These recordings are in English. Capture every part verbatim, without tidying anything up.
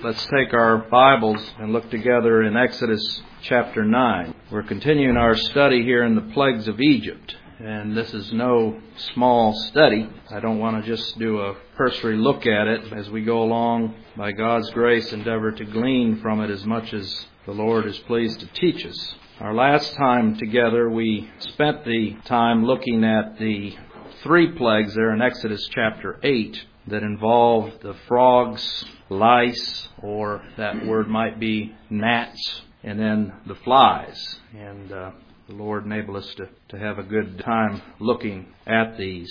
Let's take our Bibles and look together in Exodus chapter nine. We're continuing our study here in the plagues of Egypt. And this is no small study. I don't want to just do a cursory look at it. As we go along, by God's grace, endeavor to glean from it as much as the Lord is pleased to teach us. Our last time together, we spent the time looking at the three plagues there in Exodus chapter eight that involve the frogs, lice, or that word might be gnats, and then the flies. And uh, the Lord enable us to, to have a good time looking at these.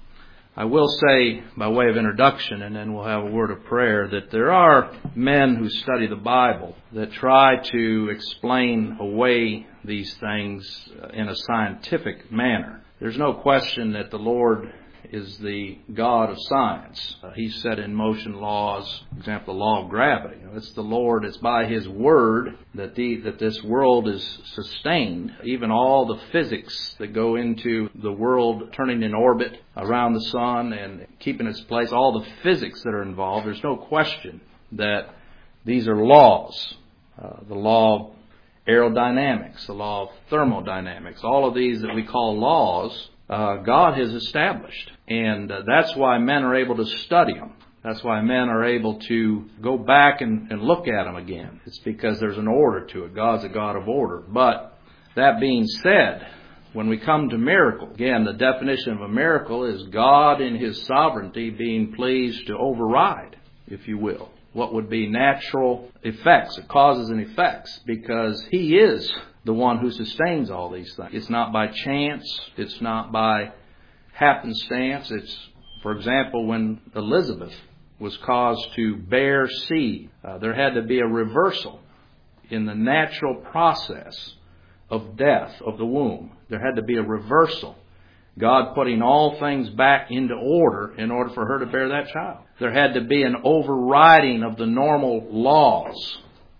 I will say, by way of introduction, and then we'll have a word of prayer, that there are men who study the Bible that try to explain away these things in a scientific manner. There's no question that the Lord is the God of science. Uh, he set in motion laws, for example, the law of gravity. You know, it's the Lord, it's by His Word that the that this world is sustained. Even all the physics that go into the world turning in orbit around the sun and keeping its place, all the physics that are involved, there's no question that these are laws. Uh, the law of aerodynamics, the law of thermodynamics, all of these that we call laws, Uh, God has established. And uh, that's why men are able to study them. That's why men are able to go back and, and look at them again. It's because there's an order to it. God's a God of order. But that being said, when we come to miracle, again, the definition of a miracle is God in His sovereignty being pleased to override, if you will, what would be natural effects, causes and effects, because He is the one who sustains all these things. It's not by chance. It's not by happenstance. It's, for example, when Elizabeth was caused to bear seed, uh, there had to be a reversal in the natural process of death of the womb. There had to be a reversal. God putting all things back into order in order for her to bear that child. There had to be an overriding of the normal laws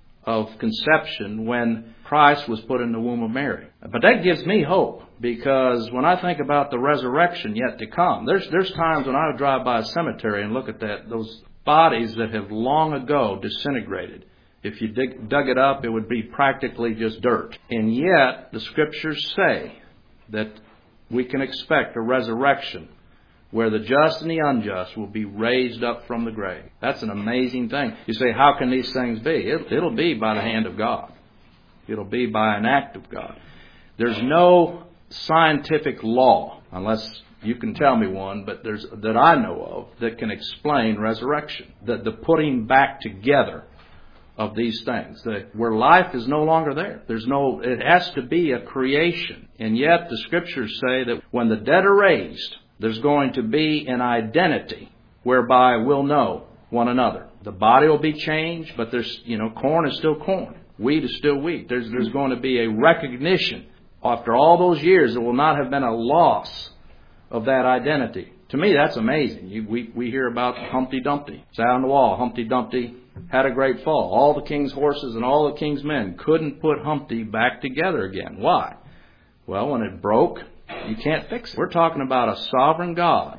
of conception when Christ was put in the womb of Mary. But that gives me hope, because when I think about the resurrection yet to come, there's there's times when I would drive by a cemetery and look at that, those bodies that have long ago disintegrated. If you dig, dug it up, it would be practically just dirt. And yet, the Scriptures say that we can expect a resurrection where the just and the unjust will be raised up from the grave. That's an amazing thing. You say, how can these things be? It, it'll be by the hand of God. It'll be by an act of God. There's no scientific law, unless you can tell me one, but there's that I know of, that can explain resurrection. The, the putting back together of these things, that where life is no longer there. There's no, it has to be a creation. And yet the Scriptures say that when the dead are raised, there's going to be an identity whereby we'll know one another. The body will be changed, but there's, you know, corn is still corn. Wheat is still wheat. There's, there's going to be a recognition. After all those years, there will not have been a loss of that identity. To me, that's amazing. You, we, we hear about Humpty Dumpty. Sat on the wall. Humpty Dumpty had a great fall. All the king's horses and all the king's men couldn't put Humpty back together again. Why? Well, when it broke, you can't fix it. We're talking about a sovereign God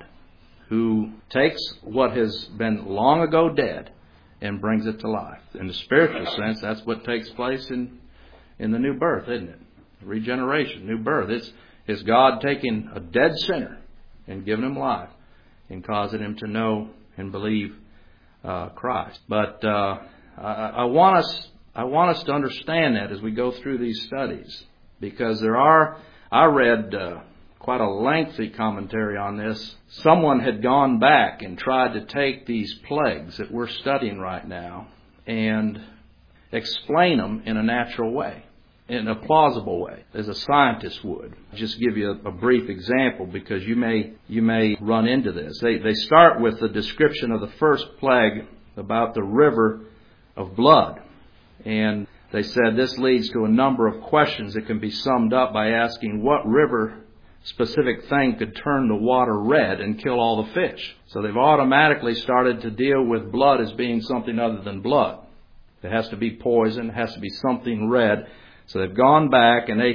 who takes what has been long ago dead and brings it to life. In the spiritual sense, that's what takes place in, in the new birth, isn't it? Regeneration, new birth. It's, it's God taking a dead sinner and giving him life and causing him to know and believe uh, Christ. But uh, I, I want us, I want us to understand that as we go through these studies, because there are. I read uh, quite a lengthy commentary on this. Someone had gone back and tried to take these plagues that we're studying right now and explain them in a natural way, in a plausible way, as a scientist would. I'll just give you a, a brief example, because you may you may run into this. They they start with the description of the first plague about the river of blood. And they said this leads to a number of questions that can be summed up by asking what river specific thing could turn the water red and kill all the fish. So they've automatically started to deal with blood as being something other than blood. It has to be poison, it has to be something red. So they've gone back and they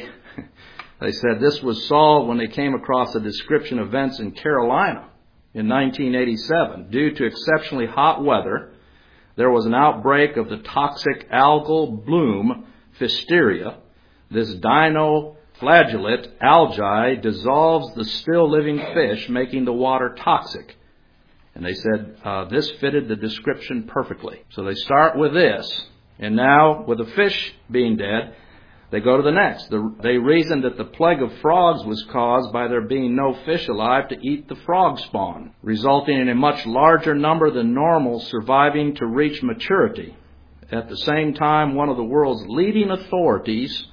they said this was solved when they came across a description of events in Carolina in nineteen eighty-seven. Due to exceptionally hot weather, there was an outbreak of the toxic algal bloom, Pfiesteria. This dinoflagellate algae dissolves the still living fish, making the water toxic. And they said uh, this fitted the description perfectly. So they start with this. And now, with the fish being dead, they go to the next. The, they reasoned that the plague of frogs was caused by there being no fish alive to eat the frog spawn, resulting in a much larger number than normal surviving to reach maturity. At the same time, one of the world's leading authorities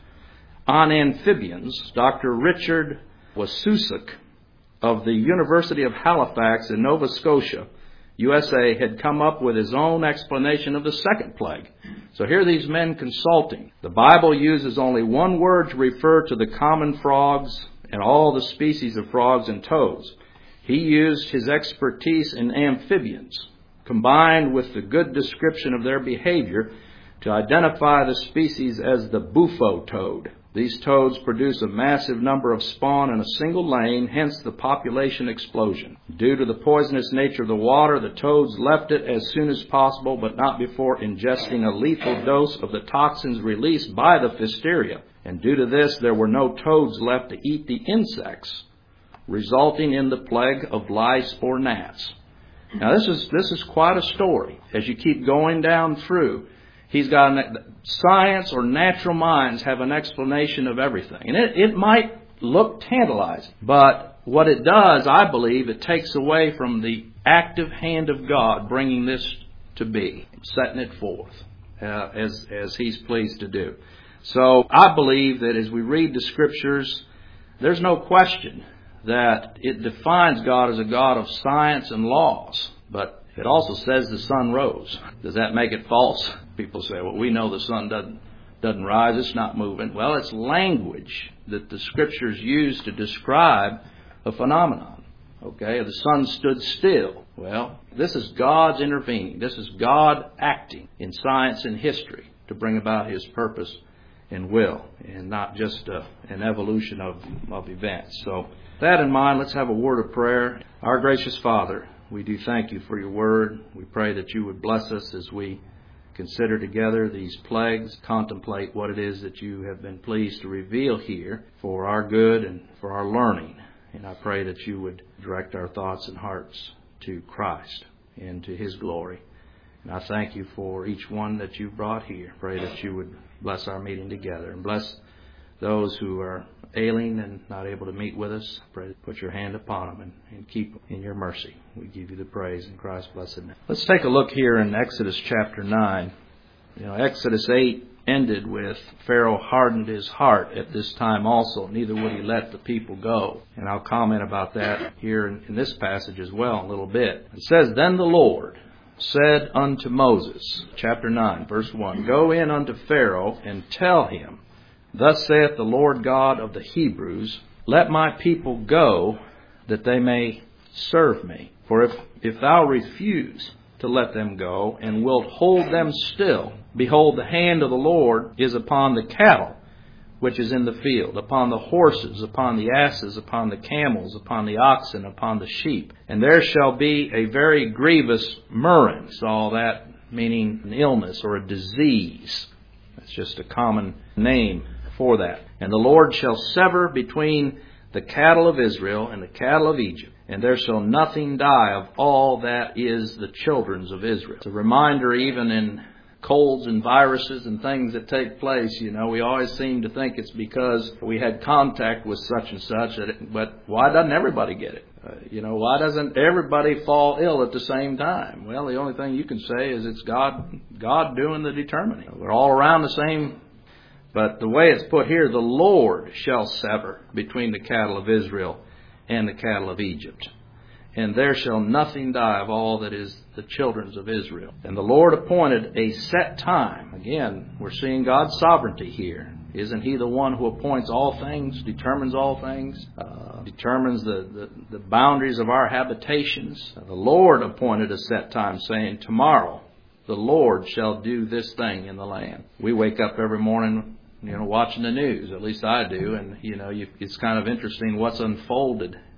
on amphibians, Doctor Richard Wasusuk of the University of Halifax in Nova Scotia, U S A, had come up with his own explanation of the second plague. So here are these men consulting. The Bible uses only one word to refer to the common frogs and all the species of frogs and toads. He used his expertise in amphibians, combined with the good description of their behavior, to identify the species as the bufo toad. These toads produce a massive number of spawn in a single lane, hence the population explosion. Due to the poisonous nature of the water, the toads left it as soon as possible, but not before ingesting a lethal dose of the toxins released by the Pfiesteria. And due to this, there were no toads left to eat the insects, resulting in the plague of lice or gnats. Now this is this is quite a story. As you keep going down through, he's got an, science or natural minds have an explanation of everything. And it, it might look tantalizing, but what it does, I believe, it takes away from the active hand of God bringing this to be, setting it forth uh, as, as He's pleased to do. So I believe that as we read the Scriptures, there's no question that it defines God as a God of science and laws, but it also says the sun rose. Does that make it false? People say, well, we know the sun doesn't doesn't rise, it's not moving. Well, it's language that the Scriptures use to describe a phenomenon. Okay, the sun stood still. Well, this is God's intervening. This is God acting in science and history to bring about His purpose and will, and not just uh, an evolution of, of events. So, with that in mind, let's have a word of prayer. Our gracious Father, we do thank You for Your word. We pray that You would bless us as we consider together these plagues, contemplate what it is that You have been pleased to reveal here for our good and for our learning. And I pray that You would direct our thoughts and hearts to Christ and to His glory. And I thank You for each one that You've brought here. Pray that You would bless our meeting together and bless those who are ailing and not able to meet with us. Pray that put Your hand upon them and, and keep them in Your mercy. We give You the praise in Christ's blessed name. Let's take a look here in Exodus chapter nine. You know, Exodus eight ended with Pharaoh hardened his heart at this time also. Neither would he let the people go. And I'll comment about that here in, in this passage as well in a little bit. It says, Then the Lord said unto Moses, chapter nine, verse one, Go in unto Pharaoh and tell him, Thus saith the Lord God of the Hebrews, Let my people go, that they may serve me. For if, if thou refuse to let them go, and wilt hold them still, behold, the hand of the Lord is upon the cattle which is in the field, upon the horses, upon the asses, upon the camels, upon the oxen, upon the sheep. And there shall be a very grievous murrain. So all that meaning an illness or a disease. That's just a common name for that. And the Lord shall sever between the cattle of Israel and the cattle of Egypt, and there shall nothing die of all that is the children's of Israel. It's a reminder even in colds and viruses and things that take place, you know, we always seem to think it's because we had contact with such and such, that it, but why doesn't everybody get it? Uh, you know, why doesn't everybody fall ill at the same time? Well, the only thing you can say is it's God, God doing the determining. We're all around the same. But the way it's put here, the Lord shall sever between the cattle of Israel and the cattle of Egypt. And there shall nothing die of all that is the children's of Israel. And the Lord appointed a set time. Again, we're seeing God's sovereignty here. Isn't He the one who appoints all things, determines all things, uh, determines the, the, the boundaries of our habitations? The Lord appointed a set time, saying, Tomorrow the Lord shall do this thing in the land. We wake up every morning, you know, watching the news. At least I do. And, you know, you, it's kind of interesting what's unfolded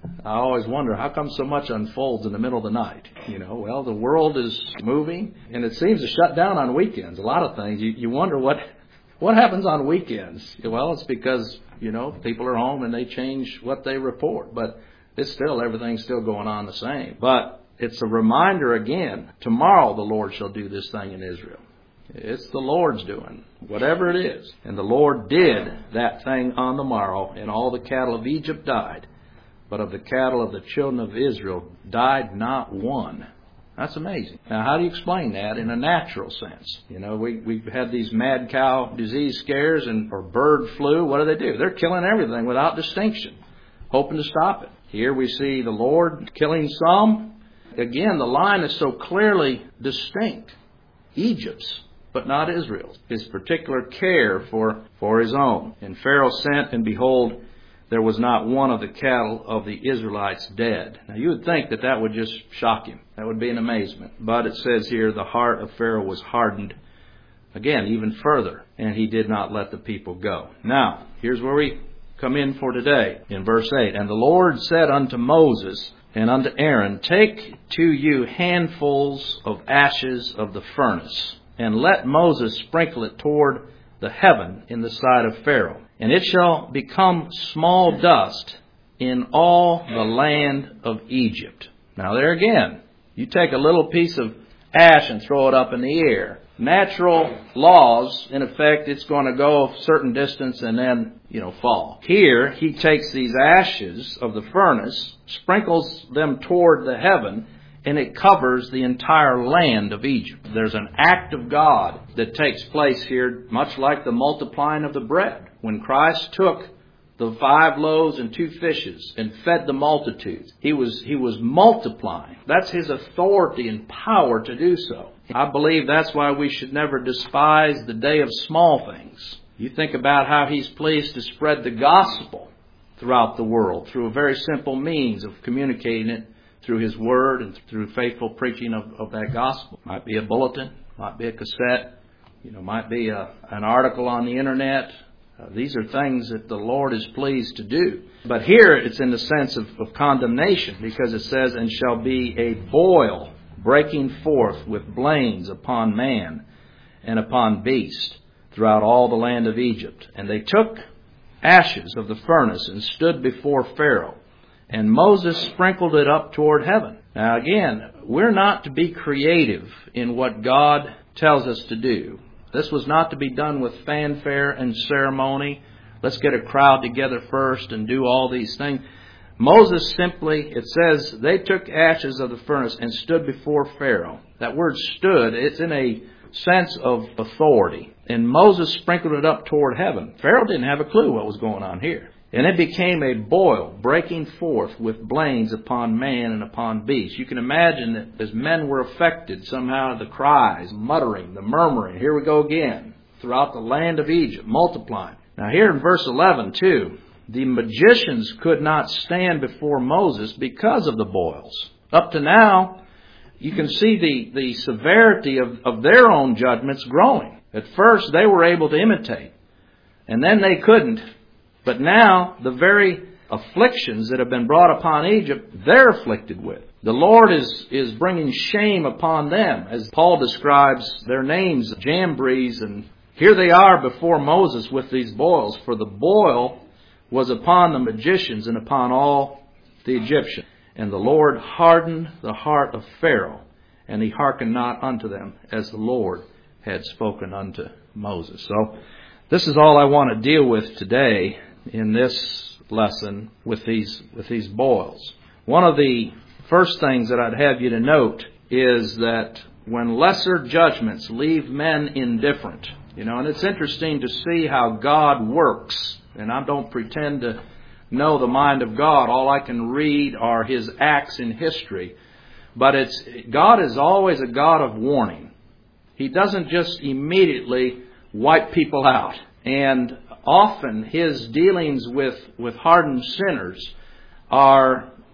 I always wonder, how come so much unfolds in the middle of the night? You know, well, the world is moving, and it seems to shut down on weekends. A lot of things. You, you wonder what what happens on weekends. Well, it's because, you know, people are home and they change what they report. But it's still, everything's still going on the same. But it's a reminder again, tomorrow the Lord shall do this thing in Israel. It's the Lord's doing, whatever it is. And the Lord did that thing on the morrow, and all the cattle of Egypt died. But of the cattle of the children of Israel died not one. That's amazing. Now, how do you explain that in a natural sense? You know, we, we've had these mad cow disease scares and or bird flu. What do they do? They're killing everything without distinction, hoping to stop it. Here we see the Lord killing some. Again, the line is so clearly distinct. Egypt's, but not Israel's. His particular care for, for his own. And Pharaoh sent, and behold, there was not one of the cattle of the Israelites dead. Now, you would think that that would just shock him. That would be an amazement. But it says here, the heart of Pharaoh was hardened, again, even further, and he did not let the people go. Now, here's where we come in for today, in verse eight. And the Lord said unto Moses and unto Aaron, Take to you handfuls of ashes of the furnace, and let Moses sprinkle it toward the heaven in the sight of Pharaoh. And it shall become small dust in all the land of Egypt. Now there again, you take a little piece of ash and throw it up in the air. Natural laws, in effect, it's going to go a certain distance and then, you know, fall. Here, he takes these ashes of the furnace, sprinkles them toward the heaven, and it covers the entire land of Egypt. There's an act of God that takes place here, much like the multiplying of the bread. When Christ took the five loaves and two fishes and fed the multitudes, he was, he was multiplying. That's his authority and power to do so. I believe that's why we should never despise the day of small things. You think about how he's pleased to spread the gospel throughout the world through a very simple means of communicating it through his word and through faithful preaching of, of that gospel. Might be a bulletin, might be a cassette, you know, might be a, an article on the internet. Uh, these are things that the Lord is pleased to do. But here it's in the sense of, of condemnation, because it says, And shall be a boil breaking forth with blains upon man and upon beast throughout all the land of Egypt. And they took ashes of the furnace and stood before Pharaoh. And Moses sprinkled it up toward heaven. Now again, we're not to be creative in what God tells us to do. This was not to be done with fanfare and ceremony. Let's get a crowd together first and do all these things. Moses simply, it says, they took ashes of the furnace and stood before Pharaoh. That word stood, it's in a sense of authority. And Moses sprinkled it up toward heaven. Pharaoh didn't have a clue what was going on here. And it became a boil, breaking forth with blains upon man and upon beast. You can imagine that as men were affected, somehow the cries, muttering, the murmuring, here we go again, throughout the land of Egypt, multiplying. Now here in verse eleven, too, the magicians could not stand before Moses because of the boils. Up to now, you can see the, the severity of, of their own judgments growing. At first, they were able to imitate, and then they couldn't. But now, the very afflictions that have been brought upon Egypt, they're afflicted with. The Lord is, is bringing shame upon them, as Paul describes their names, Jambres, and here they are before Moses with these boils. For the boil was upon the magicians and upon all the Egyptians. And the Lord hardened the heart of Pharaoh, and he hearkened not unto them, as the Lord had spoken unto Moses. So, this is all I want to deal with today in this lesson with these with these boils. One of the first things that I'd have you to note is that when lesser judgments leave men indifferent, you know, and it's interesting to see how God works. And I don't pretend to know the mind of God. All I can read are his acts in history. But it's God is always a God of warning. He doesn't just immediately wipe people out. And often his dealings with, with hardened sinners are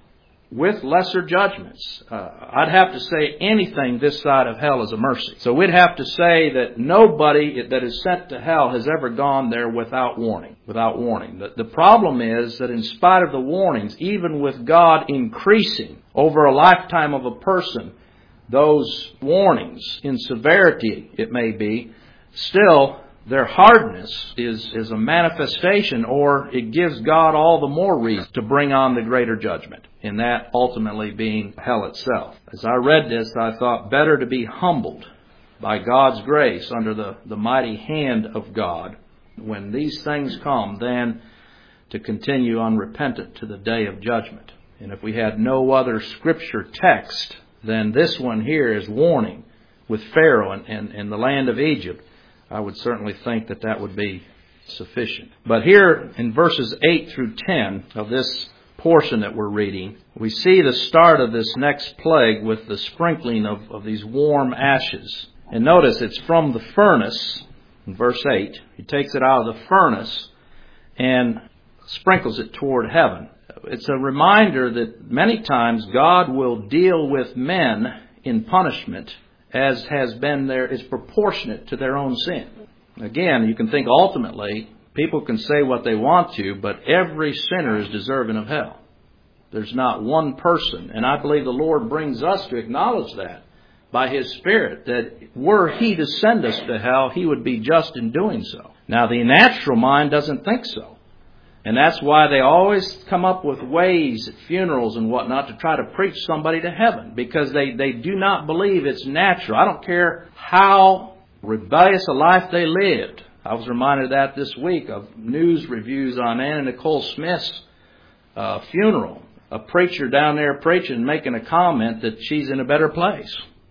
with lesser judgments. Uh, I'd have to say anything this side of hell is a mercy. So we'd have to say that nobody that is sent to hell has ever gone there without warning. Without warning. The, the problem is that in spite of the warnings, even with God increasing over a lifetime of a person, those warnings in severity, it may be, still their hardness is, is a manifestation, or it gives God all the more reason to bring on the greater judgment, and that ultimately being hell itself. As I read this, I thought better to be humbled by God's grace under the, the mighty hand of God when these things come than to continue unrepentant to the day of judgment. And if we had no other scripture text, then this one here is warning with Pharaoh and, and, and the land of Egypt. I would certainly think that that would be sufficient. But here in verses eight through ten of this portion that we're reading, we see the start of this next plague with the sprinkling of, of these warm ashes. And notice it's from the furnace, in verse eight. He takes it out of the furnace and sprinkles it toward heaven. It's a reminder that many times God will deal with men in punishment as has been there, is proportionate to their own sin. Again, you can think ultimately, people can say what they want to, but every sinner is deserving of hell. There's not one person, and I believe the Lord brings us to acknowledge that by His Spirit, that were He to send us to hell, He would be just in doing so. Now, the natural mind doesn't think so. And that's why they always come up with ways at funerals and whatnot to try to preach somebody to heaven, because they, they do not believe it's natural. I don't care how rebellious a life they lived. I was reminded of that this week of news reviews on Anna Nicole Smith's uh, funeral. A preacher down there preaching, making a comment that she's in a better place,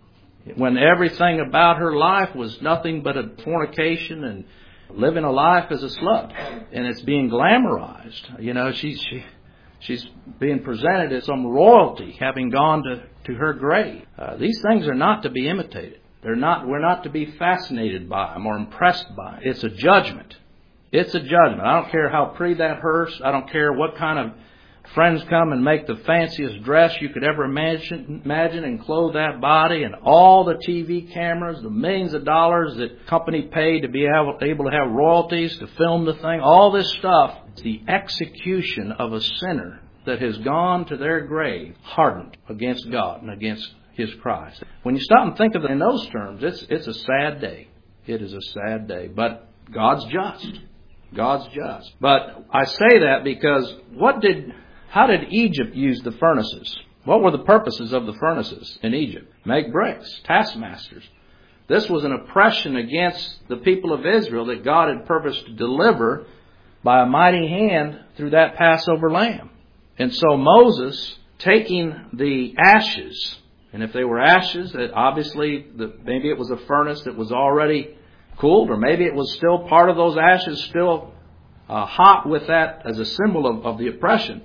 when everything about her life was nothing but a fornication and living a life as a slut, and it's being glamorized. You know, she's she, she's being presented as some royalty, having gone to, to her grave. Uh, these things are not to be imitated. They're not. We're not to be fascinated by them or impressed by them. It's a judgment. It's a judgment. I don't care how pretty that hearse. I don't care what kind of friends come and make the fanciest dress you could ever imagine, imagine and clothe that body, and all the T V cameras, the millions of dollars that company paid to be able, able to have royalties to film the thing, all this stuff. It's the execution of a sinner that has gone to their grave hardened against God and against His Christ. When you stop and think of it in those terms, it's it's a sad day. It is a sad day. But God's just. God's just. But I say that because what did... How did Egypt use the furnaces? What were the purposes of the furnaces in Egypt? Make bricks, taskmasters. This was an oppression against the people of Israel that God had purposed to deliver by a mighty hand through that Passover lamb. And so Moses, taking the ashes, and if they were ashes, that obviously the, maybe it was a furnace that was already cooled, or maybe it was still part of those ashes still uh, hot with that as a symbol of, of the oppression.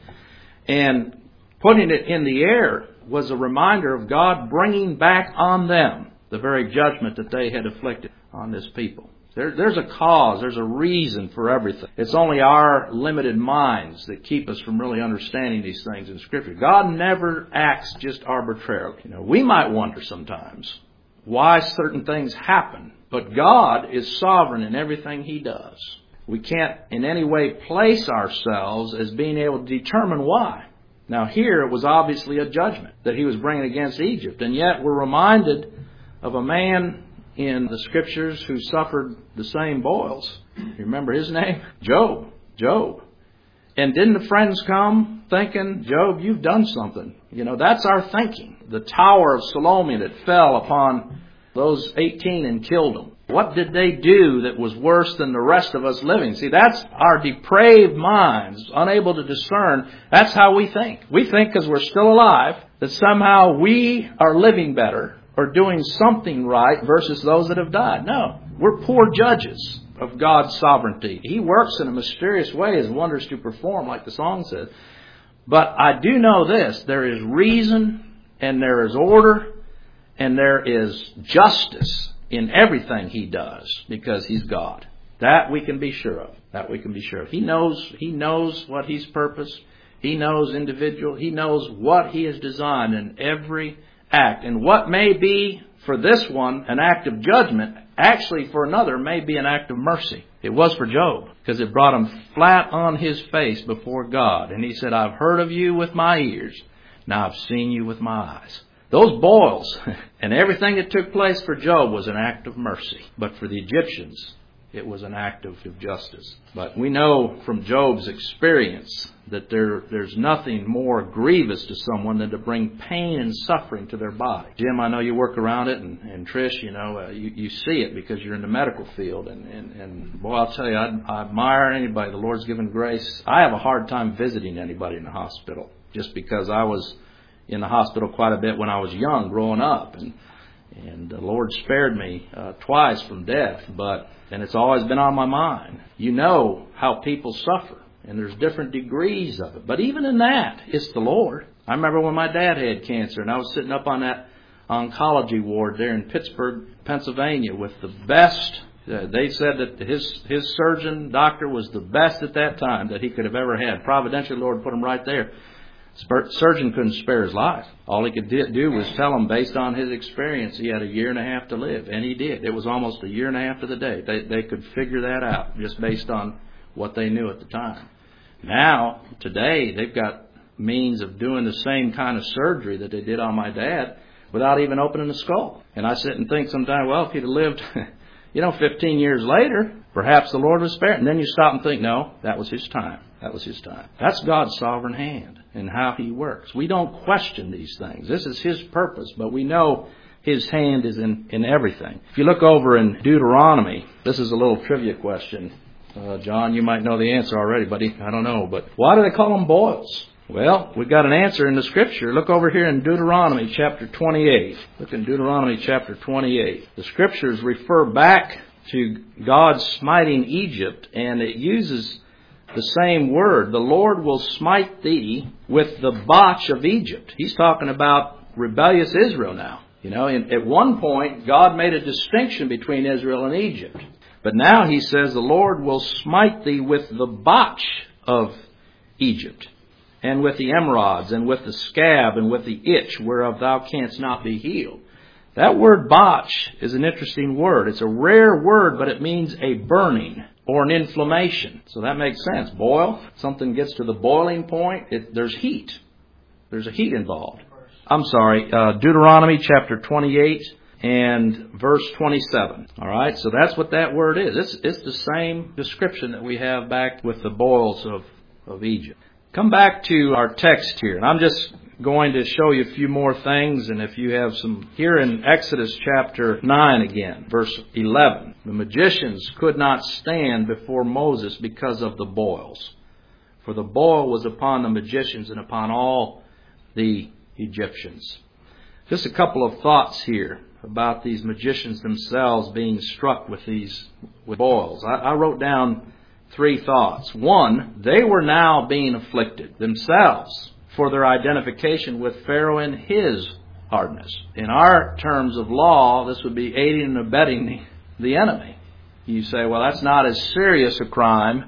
And putting it in the air was a reminder of God bringing back on them the very judgment that they had afflicted on this people. There, there's a cause, there's a reason for everything. It's only our limited minds that keep us from really understanding these things in Scripture. God never acts just arbitrarily. You know, we might wonder sometimes why certain things happen, but God is sovereign in everything He does. We can't in any way place ourselves as being able to determine why. Now here it was obviously a judgment that He was bringing against Egypt. And yet we're reminded of a man in the Scriptures who suffered the same boils. You remember his name? Job. Job. And didn't the friends come thinking, Job, you've done something. You know, that's our thinking. The tower of Siloam that fell upon those eighteen and killed them. What did they do that was worse than the rest of us living? See, that's our depraved minds, unable to discern. That's how we think. We think because we're still alive that somehow we are living better or doing something right versus those that have died. No, we're poor judges of God's sovereignty. He works in a mysterious way, His wonders to perform, like the song says. But I do know this, there is reason and there is order and there is justice in everything He does, because He's God. That we can be sure of. That we can be sure of. He knows, He knows what He's purposed. He knows individual. He knows what He has designed in every act. And what may be for this one an act of judgment, actually for another may be an act of mercy. It was for Job, because it brought him flat on his face before God. And he said, I've heard of you with my ears. Now I've seen you with my eyes. Those boils and everything that took place for Job was an act of mercy. But for the Egyptians, it was an act of justice. But we know from Job's experience that there, there's nothing more grievous to someone than to bring pain and suffering to their body. Jim, I know you work around it, and, and Trish, you know, uh, you, you see it because you're in the medical field. And, and, and boy, I'll tell you, I, I admire anybody. The Lord's given grace. I have a hard time visiting anybody in the hospital just because I was in the hospital quite a bit when I was young, growing up. And, and the Lord spared me uh, twice from death, but and it's always been on my mind. You know how people suffer, and there's different degrees of it. But even in that, it's the Lord. I remember when my dad had cancer, and I was sitting up on that oncology ward there in Pittsburgh, Pennsylvania, with the best. Uh, they said that his his surgeon, doctor, was the best at that time that he could have ever had. Providentially, the Lord put him right there. Surgeon couldn't spare his life. All he could do was tell him, based on his experience, he had a year and a half to live. And he did. It was almost a year and a half to the day. They, they could figure that out just based on what they knew at the time. Now, today, they've got means of doing the same kind of surgery that they did on my dad without even opening the skull. And I sit and think sometimes, well, if he'd have lived, you know, fifteen years later, perhaps the Lord was spared. And then you stop and think, no, that was His time. That was His time. That's God's sovereign hand and how He works. We don't question these things. This is His purpose, but we know His hand is in, in everything. If you look over in Deuteronomy, this is a little trivia question. Uh, John, you might know the answer already, buddy. I don't know. But why do they call them boils? Well, we've got an answer in the Scripture. Look over here in Deuteronomy chapter twenty-eight. Look in Deuteronomy chapter twenty-eight. The Scriptures refer back to God smiting Egypt, and it uses the same word. The Lord will smite thee with the botch of Egypt. He's talking about rebellious Israel now. You know, and at one point, God made a distinction between Israel and Egypt. But now He says, the Lord will smite thee with the botch of Egypt, and with the emerods, and with the scab, and with the itch, whereof thou canst not be healed. That word botch is an interesting word. It's a rare word, but it means a burning or an inflammation. So that makes sense. Boil, something gets to the boiling point, it, there's heat. There's a heat involved. I'm sorry, uh, Deuteronomy chapter twenty-eight and verse twenty-seven. All right, so that's what that word is. It's, it's the same description that we have back with the boils of, of Egypt. Come back to our text here, and I'm just going to show you a few more things. And if you have some, here in Exodus chapter nine again, verse eleven, the magicians could not stand before Moses because of the boils. For the boil was upon the magicians and upon all the Egyptians. Just a couple of thoughts here about these magicians themselves being struck with these with boils. I, I wrote down three thoughts. One, they were now being afflicted themselves for their identification with Pharaoh and his hardness. In our terms of law, this would be aiding and abetting the, the enemy. You say, well, that's not as serious a crime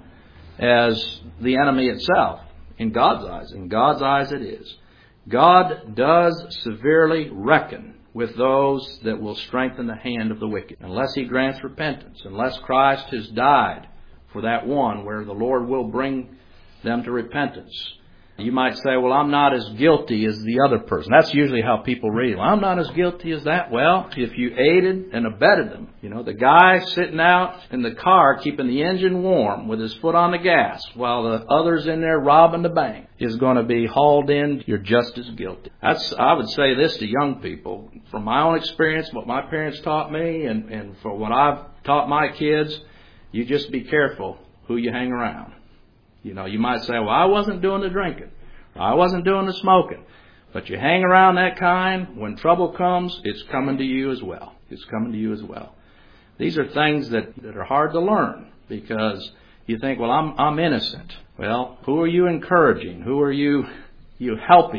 as the enemy itself. In God's eyes. In God's eyes it is. God does severely reckon with those that will strengthen the hand of the wicked, unless He grants repentance, unless Christ has died for that one where the Lord will bring them to repentance. You might say, well, I'm not as guilty as the other person. That's usually how people read. Well, I'm not as guilty as that. Well, if you aided and abetted them, you know, the guy sitting out in the car keeping the engine warm with his foot on the gas while the others in there robbing the bank is going to be hauled in, you're just as guilty. That's, I would say this to young people. From my own experience, what my parents taught me, and, and for what I've taught my kids, you just be careful who you hang around. You know, you might say, well, I wasn't doing the drinking. Or I wasn't doing the smoking. But you hang around that kind, when trouble comes, it's coming to you as well. It's coming to you as well. These are things that, that are hard to learn because you think, well, I'm I'm innocent. Well, who are you encouraging? Who are you you helping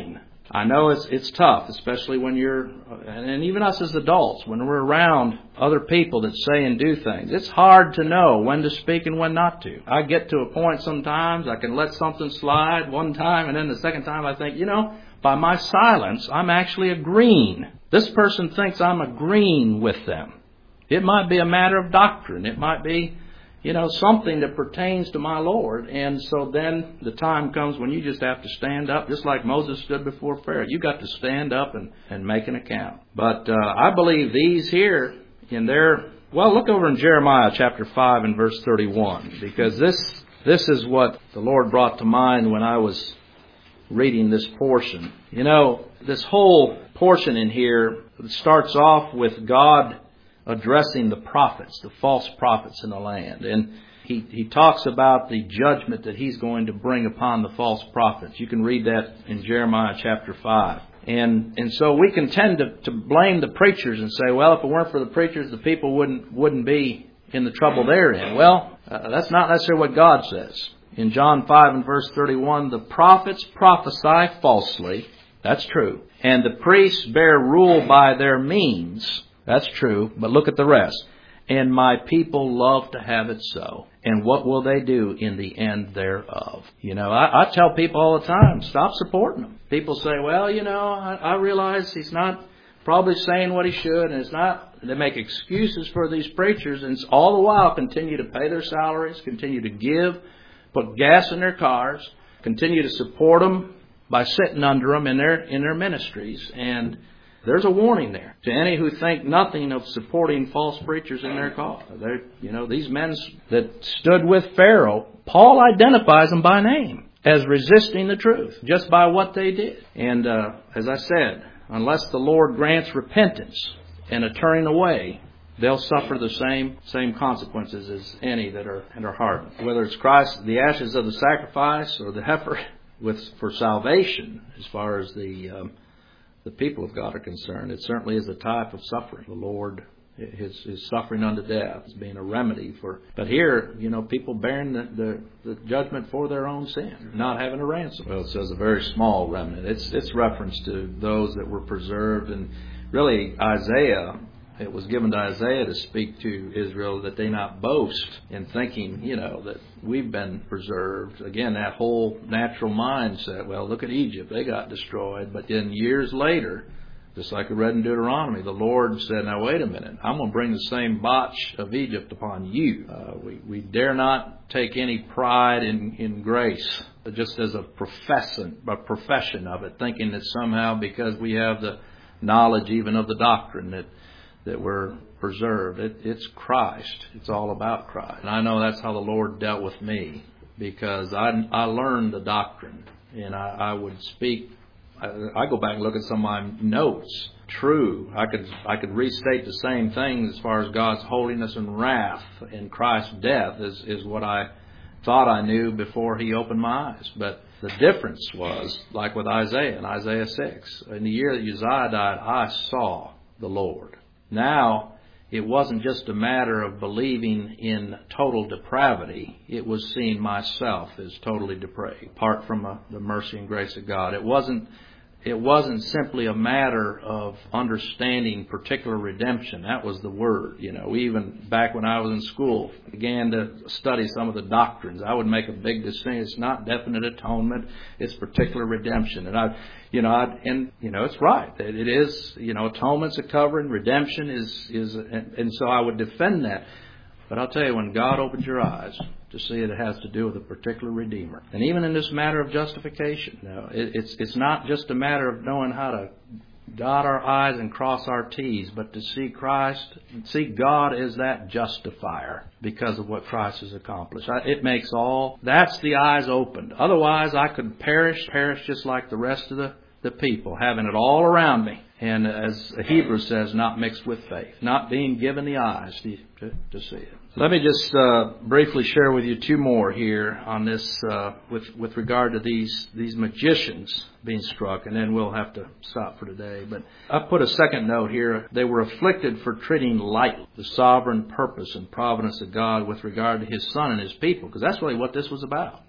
I know it's it's tough, especially when you're, and even us as adults, when we're around other people that say and do things. It's hard to know when to speak and when not to. I get to a point sometimes I can let something slide one time, and then the second time I think, you know, by my silence, I'm actually agreeing. This person thinks I'm agreeing with them. It might be a matter of doctrine. It might be, you know, something that pertains to my Lord. And so then the time comes when you just have to stand up, just like Moses stood before Pharaoh. You got to stand up and, and make an account. But uh, I believe these here in their, well, look over in Jeremiah chapter five and verse thirty-one, because this this is what the Lord brought to mind when I was reading this portion. You know, this whole portion in here starts off with God addressing the prophets, the false prophets in the land. And he, he talks about the judgment that he's going to bring upon the false prophets. You can read that in Jeremiah chapter five. And and so we can tend to, to blame the preachers and say, well, if it weren't for the preachers, the people wouldn't wouldn't be in the trouble they're in. Well, uh, that's not necessarily what God says. In John five and verse thirty-one, the prophets prophesy falsely. That's true. And the priests bear rule by their means. That's true. But look at the rest. And my people love to have it so. And what will they do in the end thereof? You know, I, I tell people all the time, stop supporting them. People say, well, you know, I, I realize he's not probably saying what he should, and it's not. They make excuses for these preachers, and all the while continue to pay their salaries, continue to give, put gas in their cars, continue to support them by sitting under them in their in their ministries. And there's a warning there to any who think nothing of supporting false preachers in their cause. They're, you know, these men that stood with Pharaoh, Paul identifies them by name as resisting the truth just by what they did. And uh, as I said, unless the Lord grants repentance and a turning away, they'll suffer the same same consequences as any that are that are hardened. Whether it's Christ, the ashes of the sacrifice, or the heifer with for salvation, as far as the um, the people of God are concerned, it certainly is a type of suffering. The Lord, his, his suffering unto death as being a remedy for. But here, you know, people bearing the, the, the judgment for their own sin, not having a ransom. Well, it says a very small remnant. It's it's reference to those that were preserved, and really Isaiah. It was given to Isaiah to speak to Israel that they not boast in thinking, you know, that we've been preserved. Again, that whole natural mindset. Well, look at Egypt. They got destroyed. But then years later, just like we read in Deuteronomy, the Lord said, now wait a minute. I'm going to bring the same botch of Egypt upon you. Uh, we, we dare not take any pride in, in grace, just as a profession, a profession of it, thinking that somehow because we have the knowledge even of the doctrine that that we're preserved. It, it's Christ. It's all about Christ. And I know that's how the Lord dealt with me, because I, I learned the doctrine, and I, I would speak. I, I go back and look at some of my notes. True, I could I could restate the same things as far as God's holiness and wrath and Christ's death is, is what I thought I knew before He opened my eyes. But the difference was, like with Isaiah in Isaiah six, in the year that Uzziah died, I saw the Lord. Now, it wasn't just a matter of believing in total depravity. It was seeing myself as totally depraved, apart from uh, the mercy and grace of God. It wasn't It wasn't simply a matter of understanding particular redemption. That was the word. You know, even back when I was in school, began to study some of the doctrines. I would make a big distinction. It's not definite atonement. It's particular redemption. And I, you know, I, and you know, it's right. It, it is. You know, atonement's a covering. Redemption is is, and, and so I would defend that. But I'll tell you, when God opens your eyes to see it, it has to do with a particular Redeemer. And even in this matter of justification, no, it, it's it's not just a matter of knowing how to dot our I's and cross our T's, but to see Christ, see God as that justifier because of what Christ has accomplished. It makes all, that's the eyes opened. Otherwise, I could perish, perish just like the rest of the, the people, having it all around me. And as Hebrews says, not mixed with faith, not being given the eyes to, to, to see it. Let me just uh, briefly share with you two more here on this uh, with with regard to these these magicians being struck, and then we'll have to stop for today. But I put a second note here. They were afflicted for treating lightly the sovereign purpose and providence of God with regard to His Son and His people, because that's really what this was about.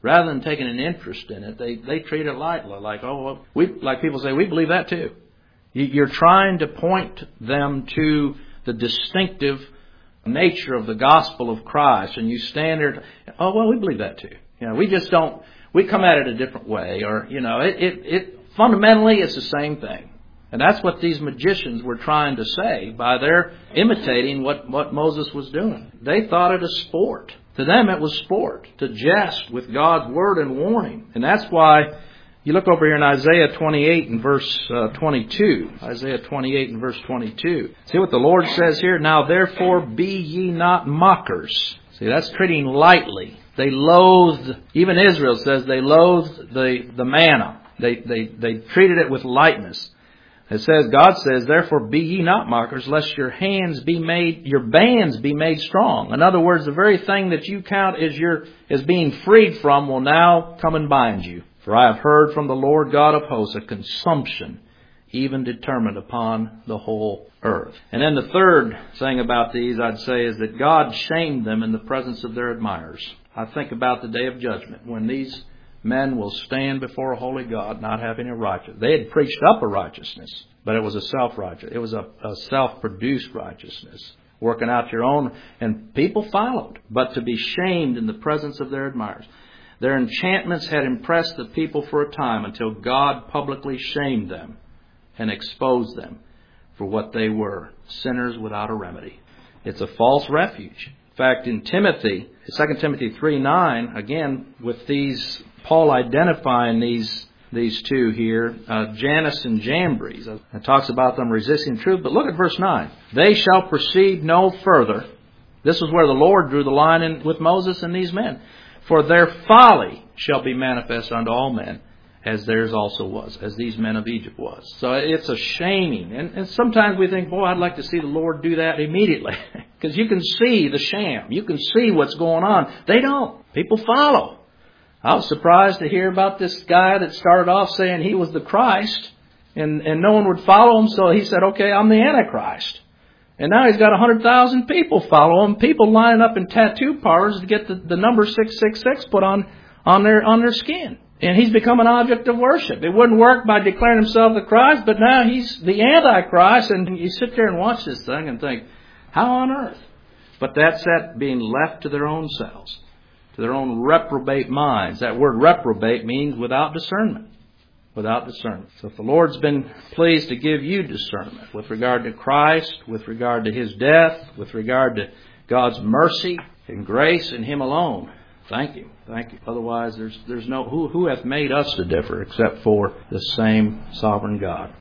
Rather than taking an interest in it, they, they treat it lightly. Like, oh, well, we, like people say, we believe that too. You're trying to point them to the distinctive nature of the gospel of Christ, and you stand there, oh, well, we believe that too. You know, we just don't, we come at it a different way, or, you know, it, it, it fundamentally it's the same thing. And that's what these magicians were trying to say by their imitating what, what Moses was doing. They thought it a sport. To them it was sport, to jest with God's word and warning. And that's why you look over here in Isaiah twenty-eight and verse uh, twenty-two. Isaiah twenty-eight and verse twenty-two. See what the Lord says here? Now therefore be ye not mockers. See, that's treating lightly. They loathed, even Israel says they loathed the, the manna. They, they, they treated it with lightness. It says, God says, therefore be ye not mockers, lest your hands be made, your bands be made strong. In other words, the very thing that you count as your, as being freed from will now come and bind you. For I have heard from the Lord God of hosts a consumption, even determined upon the whole earth. And then the third thing about these, I'd say, is that God shamed them in the presence of their admirers. I think about the day of judgment, when these men will stand before a holy God not having a righteousness. They had preached up a righteousness, but it was a self-righteous. It was a, a self-produced righteousness, working out your own. And people followed, but to be shamed in the presence of their admirers. Their enchantments had impressed the people for a time until God publicly shamed them and exposed them for what they were, sinners without a remedy. It's a false refuge. In fact, in Timothy, Second Timothy three nine, again, with these, Paul identifying these these two here, uh, Jannes and Jambres. It talks about them resisting truth. But look at verse nine. They shall proceed no further. This is where the Lord drew the line in, with Moses and these men. For their folly shall be manifest unto all men, as theirs also was, as these men of Egypt was. So it's a shaming. And, and sometimes we think, boy, I'd like to see the Lord do that immediately. Because you can see the sham. You can see what's going on. They don't. People follow. I was surprised to hear about this guy that started off saying he was the Christ, and, and no one would follow him, so he said, okay, I'm the Antichrist. And now he's got one hundred thousand people follow him, people lining up in tattoo parlors to get the, the number six six six put on, on their on their skin. And he's become an object of worship. It wouldn't work by declaring himself the Christ, but now he's the Antichrist, and you sit there and watch this thing and think, how on earth? But that's that being left to their own selves, to their own reprobate minds. That word reprobate means without discernment. Without discernment. So if the Lord's been pleased to give you discernment with regard to Christ, with regard to His death, with regard to God's mercy and grace in Him alone, thank you. Thank you. Otherwise, there's there's no, who, who hath made us to differ except for the same sovereign God.